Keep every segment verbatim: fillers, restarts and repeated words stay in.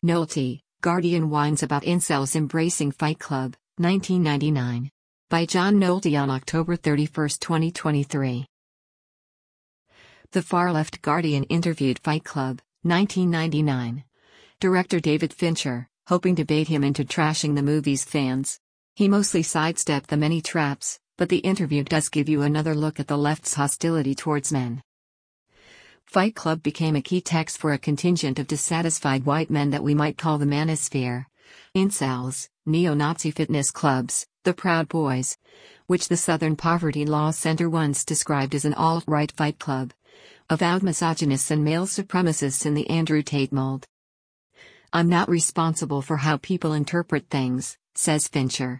Nolte, Guardian whines about incels embracing Fight Club, nineteen ninety-nine. By John Nolte on October thirty-first, twenty twenty-three. The far-left Guardian interviewed Fight Club, nineteen ninety-nine. Director David Fincher, hoping to bait him into trashing the movie's fans. He mostly sidestepped the many traps, but the interview does give you another look at the left's hostility towards men. Fight Club became a key text for a contingent of dissatisfied white men that we might call the manosphere. Incels, neo-Nazi fitness clubs, the Proud Boys, which the Southern Poverty Law Center once described as an alt-right fight club. Avowed misogynists and male supremacists in the Andrew Tate mold. I'm not responsible for how people interpret things, says Fincher.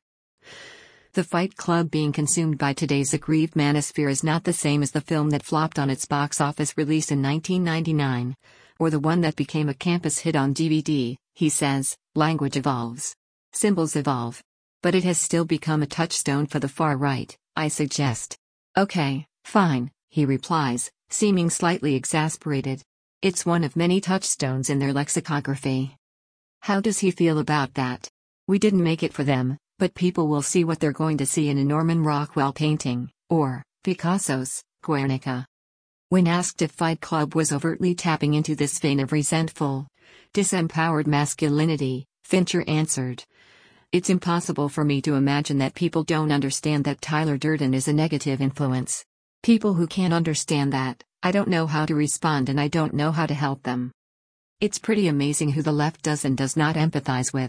The Fight Club being consumed by today's aggrieved manosphere is not the same as the film that flopped on its box office release in nineteen ninety-nine, or the one that became a campus hit on D V D, he says. Language evolves. Symbols evolve. But it has still become a touchstone for the far right, I suggest. Okay, fine, he replies, seeming slightly exasperated. It's one of many touchstones in their lexicography. How does he feel about that? We didn't make it for them, but people will see what they're going to see in a Norman Rockwell painting, or Picasso's Guernica. When asked if Fight Club was overtly tapping into this vein of resentful, disempowered masculinity, Fincher answered, "It's impossible for me to imagine that people don't understand that Tyler Durden is a negative influence. People who can't understand that, I don't know how to respond and I don't know how to help them." It's pretty amazing who the left does and does not empathize with.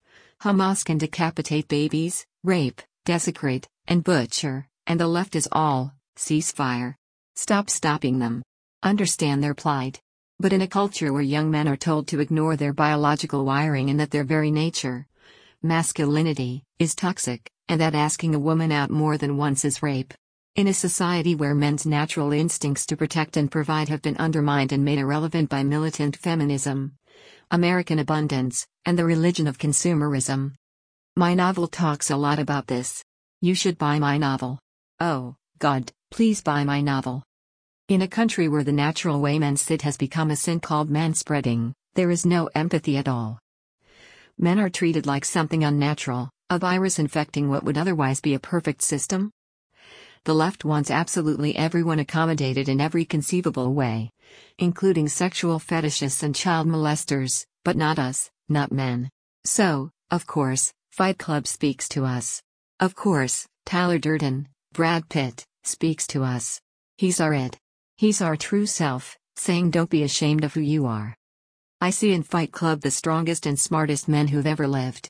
Hamas can decapitate babies, rape, desecrate, and butcher, and the left is all, ceasefire. Stop stopping them. Understand their plight. But in a culture where young men are told to ignore their biological wiring and that their very nature, masculinity, is toxic, and that asking a woman out more than once is rape. In a society where men's natural instincts to protect and provide have been undermined and made irrelevant by militant feminism, American abundance, and the religion of consumerism. My novel talks a lot about this. You should buy my novel. Oh, God, please buy my novel. In a country where the natural way men sit has become a sin called manspreading, there is no empathy at all. Men are treated like something unnatural, a virus infecting what would otherwise be a perfect system. The left wants absolutely everyone accommodated in every conceivable way, including sexual fetishists and child molesters, but not us, not men. So, of course, Fight Club speaks to us. Of course, Tyler Durden, Brad Pitt, speaks to us. He's our it. He's our true self, saying don't be ashamed of who you are. I see in Fight Club the strongest and smartest men who've ever lived.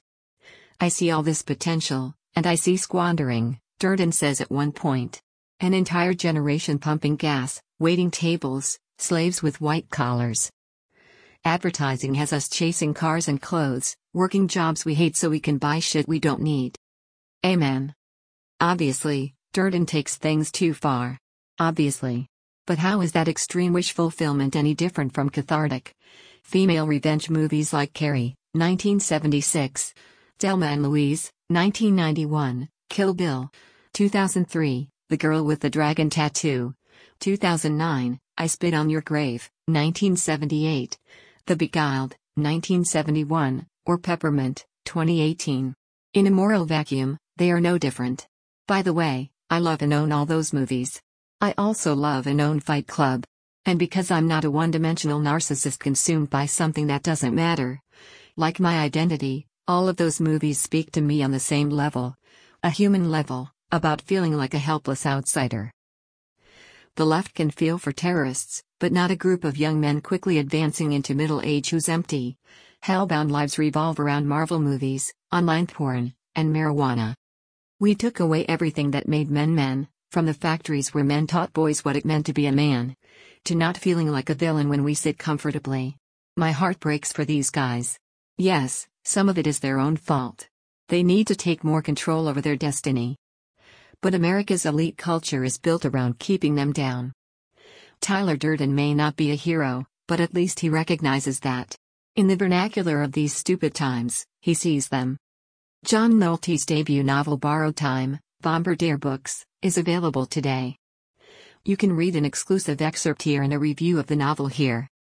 I see all this potential, and I see squandering, Durden says at one point. An entire generation pumping gas, waiting tables, slaves with white collars. Advertising has us chasing cars and clothes, working jobs we hate so we can buy shit we don't need. Amen. Obviously, Durden takes things too far. Obviously. But how is that extreme wish fulfillment any different from cathartic female revenge movies like Carrie, nineteen seventy-six, Thelma and Louise, nineteen ninety-one, Kill Bill, two thousand three, The Girl with the Dragon Tattoo, two thousand nine, I Spit on Your Grave, nineteen seventy-eight, The Beguiled, nineteen seventy-one, or Peppermint, twenty eighteen. In a moral vacuum, they are no different. By the way, I love and own all those movies. I also love and own Fight Club. And because I'm not a one-dimensional narcissist consumed by something that doesn't matter, like my identity, all of those movies speak to me on the same level, a human level, about feeling like a helpless outsider. The left can feel for terrorists, but not a group of young men quickly advancing into middle age whose empty, hellbound lives revolve around Marvel movies, online porn, and marijuana. We took away everything that made men men, from the factories where men taught boys what it meant to be a man, to not feeling like a villain when we sit comfortably. My heart breaks for these guys. Yes, some of it is their own fault. They need to take more control over their destiny. But America's elite culture is built around keeping them down. Tyler Durden may not be a hero, but at least he recognizes that. In the vernacular of these stupid times, he sees them. John Nolte's debut novel Borrowed Time, Bombardier Books, is available today. You can read an exclusive excerpt here and a review of the novel here.